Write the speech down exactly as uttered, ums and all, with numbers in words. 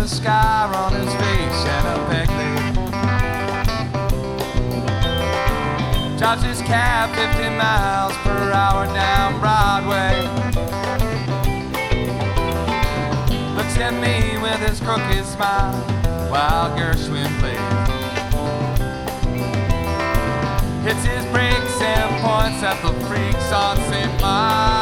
a scar on his face and a peg leg. Drives his cab fifty miles per hour down Broadway. Looks at me with his crooked smile while Gershwin plays. Hits his brakes and points at the freaks on Saint Mark.